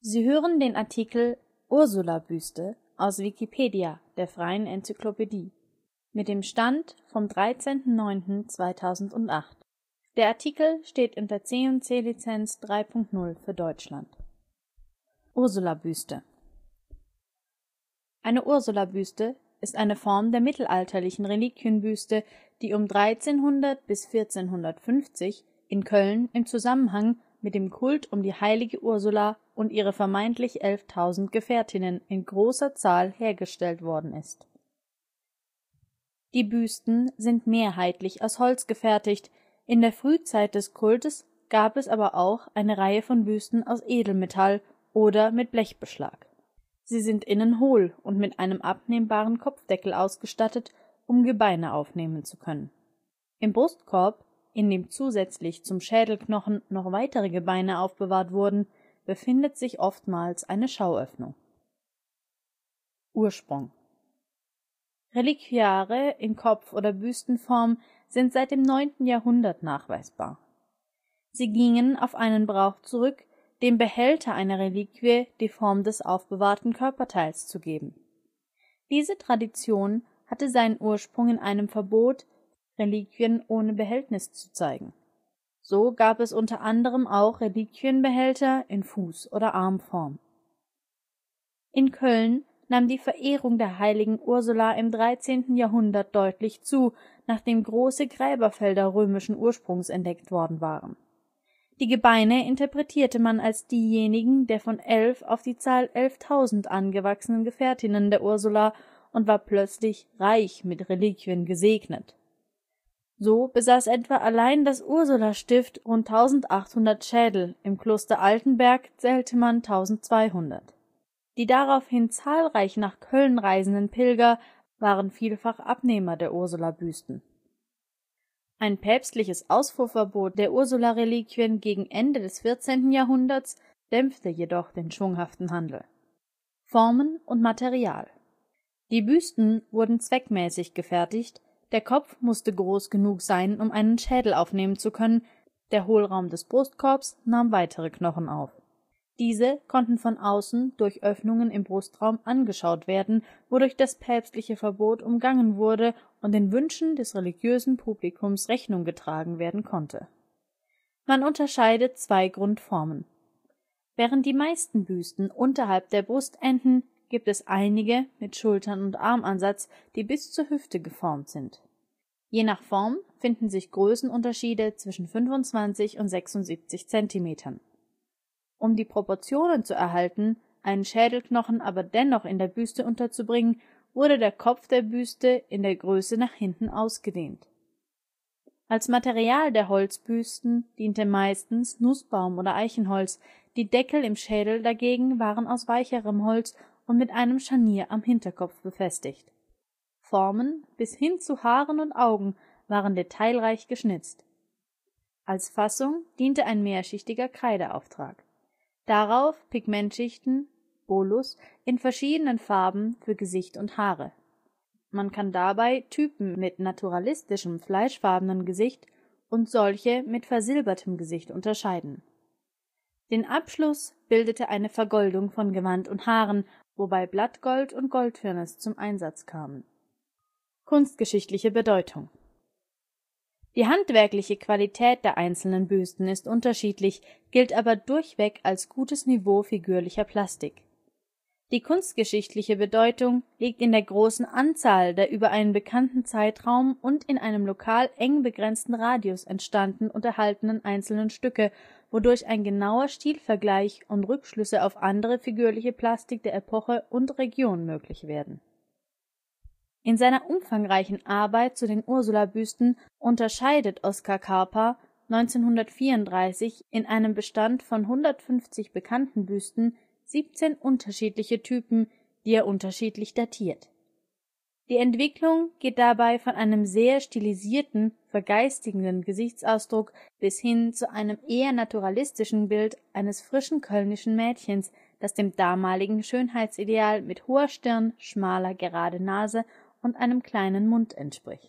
Sie hören den Artikel Ursula-Büste, aus Wikipedia, der freien Enzyklopädie. Mit dem Stand vom Der Artikel steht unter der Lizenz 3 Punkt 0 für Deutschland. Ursula-Büste. Eine Ursula-Büste ist eine Form der mittelalterlichen Reliquienbüste, die um 1300 bis 1450 in Köln im Zusammenhang mit dem Kult um die heilige Ursula und ihre vermeintlich 11.000 Gefährtinnen in großer Zahl hergestellt worden ist. Die Büsten sind mehrheitlich aus Holz gefertigt, in der Frühzeit des Kultes gab es aber auch eine Reihe von Büsten aus Edelmetall oder mit Blechbeschlag. Sie sind innen hohl und mit einem abnehmbaren Kopfdeckel ausgestattet, um Gebeine aufnehmen zu können. Im Brustkorb, in dem zusätzlich zum Schädelknochen noch weitere Gebeine aufbewahrt wurden, befindet sich oftmals eine Schauöffnung. Ursprung. Reliquiare in Kopf - oder Büstenform sind seit dem 9. Jahrhundert nachweisbar. Sie gingen auf einen Brauch zurück, dem Behälter einer Reliquie die Form des aufbewahrten Körperteils zu geben. Diese Tradition hatte seinen Ursprung in einem Verbot, Reliquien ohne Behältnis zu zeigen. So gab es unter anderem auch Reliquienbehälter in Fuß - oder Armform. In Köln nahm die Verehrung der heiligen Ursula im 13. Jahrhundert deutlich zu, nachdem große Gräberfelder römischen Ursprungs entdeckt worden waren. Die Gebeine interpretierte man als diejenigen der von 11 auf die Zahl 11.000 angewachsenen Gefährtinnen der Ursula und war plötzlich reich mit Reliquien gesegnet. So besaß etwa allein das Ursulastift rund 1800 Schädel, im Kloster Altenberg zählte man 1200. Die daraufhin zahlreich nach Köln reisenden Pilger waren vielfach Abnehmer der Ursula-Büsten. Ein päpstliches Ausfuhrverbot der Ursula-Reliquien gegen Ende des 14. Jahrhunderts dämpfte jedoch den schwunghaften Handel. Formen und Material. Die Büsten wurden zweckmäßig gefertigt, der Kopf musste groß genug sein, um einen Schädel aufnehmen zu können, der Hohlraum des Brustkorbs nahm weitere Knochen auf. Diese konnten von außen durch Öffnungen im Brustraum angeschaut werden, wodurch das päpstliche Verbot umgangen wurde und den Wünschen des religiösen Publikums Rechnung getragen werden konnte. Man unterscheidet zwei Grundformen. Während die meisten Büsten unterhalb der Brust enden, gibt es einige mit Schultern- und Armansatz, die bis zur Hüfte geformt sind. Je nach Form finden sich Größenunterschiede zwischen 25 und 76 Zentimetern. Um die Proportionen zu erhalten, einen Schädelknochen aber dennoch in der Büste unterzubringen, wurde der Kopf der Büste in der Größe nach hinten ausgedehnt. Als Material der Holzbüsten diente meistens Nussbaum oder Eichenholz, die Deckel im Schädel dagegen waren aus weicherem Holz und mit einem Scharnier am Hinterkopf befestigt. Formen bis hin zu Haaren und Augen waren detailreich geschnitzt. Als Fassung diente ein mehrschichtiger Kreideauftrag. Darauf Pigmentschichten (Bolus) in verschiedenen Farben für Gesicht und Haare. Man kann dabei Typen mit naturalistischem fleischfarbenen Gesicht und solche mit versilbertem Gesicht unterscheiden. Den Abschluss bildete eine Vergoldung von Gewand und Haaren, wobei Blattgold und Goldfirnis zum Einsatz kamen. Kunstgeschichtliche Bedeutung. Die handwerkliche Qualität der einzelnen Büsten ist unterschiedlich, gilt aber durchweg als gutes Niveau figürlicher Plastik. Die kunstgeschichtliche Bedeutung liegt in der großen Anzahl der über einen bekannten Zeitraum und in einem lokal eng begrenzten Radius entstandenen und erhaltenen einzelnen Stücke, wodurch ein genauer Stilvergleich und Rückschlüsse auf andere figürliche Plastik der Epoche und Region möglich werden. In seiner umfangreichen Arbeit zu den Ursula-Büsten unterscheidet Oskar Karpa 1934 in einem Bestand von 150 bekannten Büsten 17 unterschiedliche Typen, die er unterschiedlich datiert. Die Entwicklung geht dabei von einem sehr stilisierten, vergeistigenden Gesichtsausdruck bis hin zu einem eher naturalistischen Bild eines frischen kölnischen Mädchens, das dem damaligen Schönheitsideal mit hoher Stirn, schmaler, gerader Nase und einem kleinen Mund entspricht.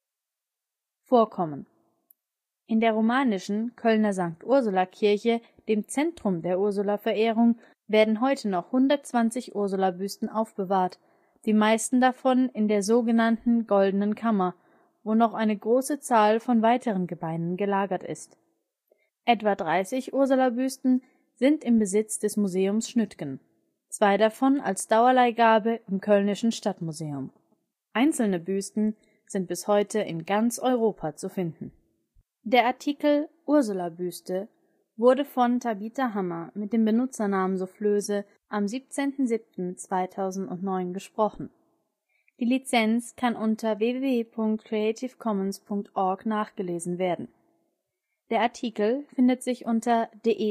Vorkommen. In der romanischen Kölner St. Ursula-Kirche, dem Zentrum der Ursula-Verehrung, werden heute noch 120 Ursula-Büsten aufbewahrt, die meisten davon in der sogenannten Goldenen Kammer, wo noch eine große Zahl von weiteren Gebeinen gelagert ist. Etwa 30 Ursula-Büsten sind im Besitz des Museums Schnütgen, 2 davon als Dauerleihgabe im Kölnischen Stadtmuseum. Einzelne Büsten sind bis heute in ganz Europa zu finden. Der Artikel Ursula-Büste wurde von Tabitha Hammer mit dem Benutzernamen Soufflöse am 17.07.2009 gesprochen. Die Lizenz kann unter www.creativecommons.org nachgelesen werden. Der Artikel findet sich unter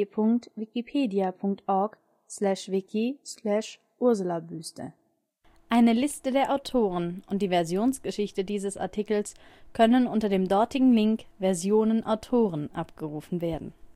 de.wikipedia.org/wiki/Ursulabüste. Eine Liste der Autoren und die Versionsgeschichte dieses Artikels können unter dem dortigen Link Versionen Autoren abgerufen werden